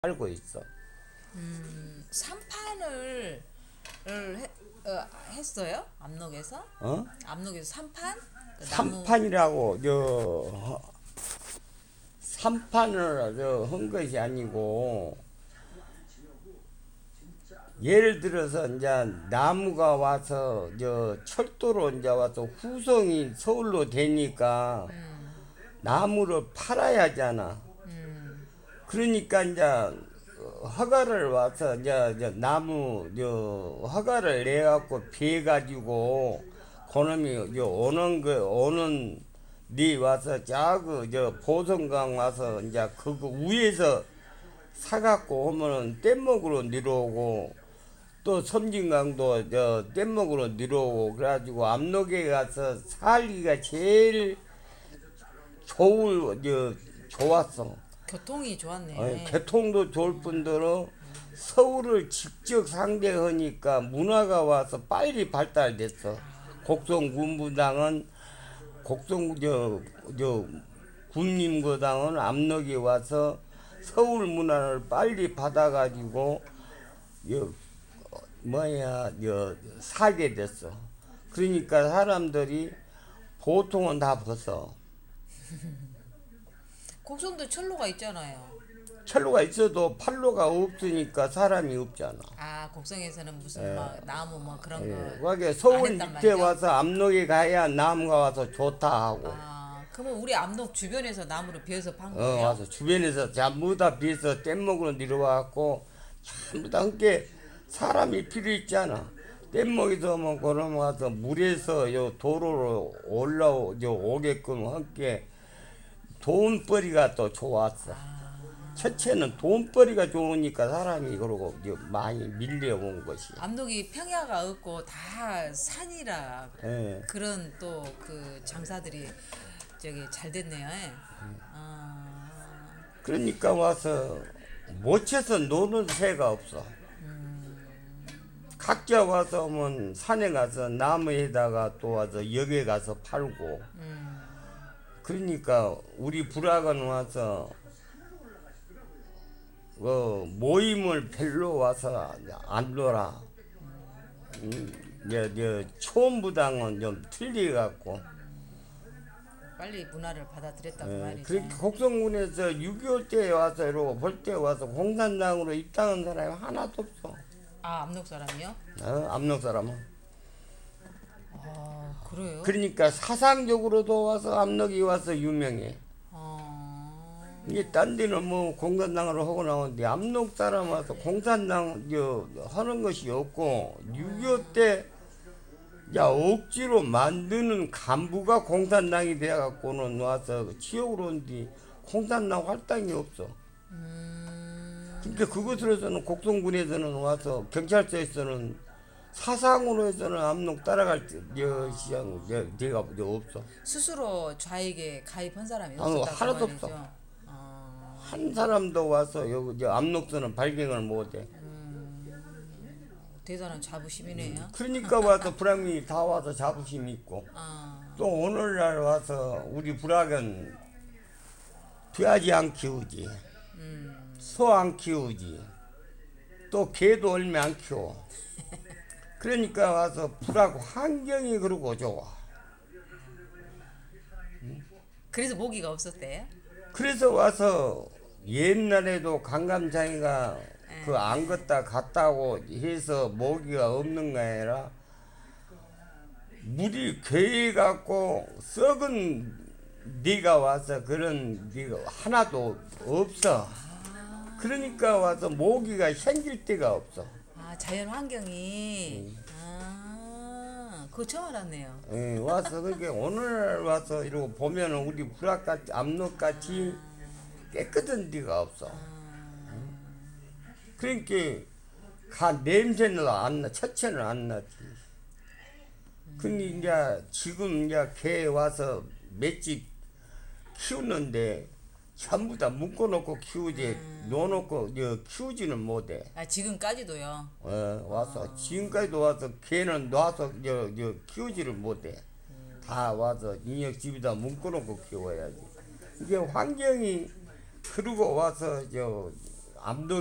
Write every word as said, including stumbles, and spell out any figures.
알고 있어. 음, 삼판을 을 해, 어, 했어요? 압록에서? 어? 압록에서 삼판? 그 나무. 삼판이라고 저 삼판을 저한 것이 아니고 예를 들어서 이제 나무가 와서 저 철도로 이제 와서 후송이 서울로 되니까 음, 나무를 팔아야 하잖아. 음, 그러니까 이제 허가를 와서 이제 저 나무 저 허가를 내 갖고 비해 가지고 그놈이 저 오는 그 오는 니 와서 저그 저 보성강 와서 이제 그거 위에서 사갖고 오면은 뗏목으로 내려오고 또 섬진강도 저 뗏목으로 내려오고 그래가지고 압록에 가서 살기가 제일 좋을 저 좋았어. 교통이 아니, 좋았네. 교통도 좋을 뿐더러 서울을 직접 상대하니까 문화가 와서 빨리 발달됐어. 곡성군부당은 곡성 저, 저 군림거당은 압록에 와서 서울 문화를 빨리 받아가지고 여, 뭐야 여, 살게 됐어. 그러니까 사람들이 보통은 다 벗어. 곡성도 철로가 있잖아요. 철로가 있어도 팔로가 없으니까 사람이 없잖아. 아, 곡성에서는 무슨 예. 막 나무 뭐 그런 거 예, 그게 안 서울 했단 밑에 말이죠? 와서 압록에 가야 나무가 와서 좋다 하고 아, 그러면 우리 압록 주변에서 나무를 베어서 판 어 거예요? 와서 주변에서 전부 다 비해서 뗏목으로 내려와갖고 전부 다 함께 사람이 필요 있잖아. 뗏목에서 뭐 그럼 와서 물에서 요 도로로 올라오 요 오게끔 함께 돈벌이가 또 좋았어. 첫째는 돈벌이가 좋으니까 사람이 그러고 이제 많이 밀려온 것이. 압록이 평야가 없고 다 산이라 예. 그런 또 그 장사들이 저기 잘 됐네요. 예. 아, 그러니까 와서 못 쳐서 노는 새가 없어. 각자 와서 뭐 산에 가서 나무에다가 또 와서 역에 가서 팔고. 음, 그러니까 우리 불악은 와서 그 모임을 별로 와서 안 놀아. 음, 저, 저 초음부당은 좀 틀려갖고. 빨리 문화를 받아들였다고 예, 말이죠. 그렇게 곡성군에서 육이오 때 와서 이러고 볼 때 와서 공산당으로 입당한 사람이 하나도 없어. 아, 압록 사람이요? 어, 압록 사람은. 아, 그래요? 그러니까 사상적으로도 와서 압록이 와서 유명해. 어, 이게 딴 데는 뭐 공산당으로 하고 나오는데 압록 사람 와서 공산당 저 하는 것이 없고 육이오 때 야 억지로 만드는 간부가 공산당이 돼갖고는 와서 지역으로 온뒤 공산당 활동이 없어. 음, 그러니까 그것으로서는 곡성군에서는 와서 경찰서에서는 사상으로 해서는 압록 따라갈 저 시장 저 데가 저 없어. 스스로 좌익에 가입한 사람이 아무 없었다고 하나도 말이죠. 없어. 어, 한 사람도 와서 여기 저 압록서는 발견을 못해. 대단한 자부심이네요. 그러니까 와서 불황이 다 와서 자부심 있고 아, 또 오늘날 와서 우리 불황은 돼지 안 키우지, 음, 소 안 키우지, 또 개도 얼마 안 키워. 그러니까 와서 불황 환경이 그러고 좋아. 그래서 모기가 없었대요? 그래서 와서 옛날에도 강감장이가 예. 그 안 걷다 갔다고 해서 모기가 없는 거 아니라 물이 괴해갖고 썩은 네가 와서 그런 네가 하나도 없어. 그러니까 와서 모기가 생길 데가 없어. 아, 자연 환경이. 아, 그거 처음 알았네요. 예, 와서 그게 오늘 와서 이러고 보면은 우리 불악같이 압록같이 깨끗한 데가 없어. 그러니까 가 냄새는 안 나, 첫째는 안 나지. 근데 이제 지금 이제 개 와서 맷집 키우는데 전부 다 묶어놓고 키우지, 놓아놓고 저 키우지는 못해. 아, 지금까지도요. 어, 와서 지금까지도 와서 개는 놔서 저, 저 키우지를 못해. 다 와서 인형 집에다 묶어놓고 키워야지. 이게 환경이 그러고 와서 저 암도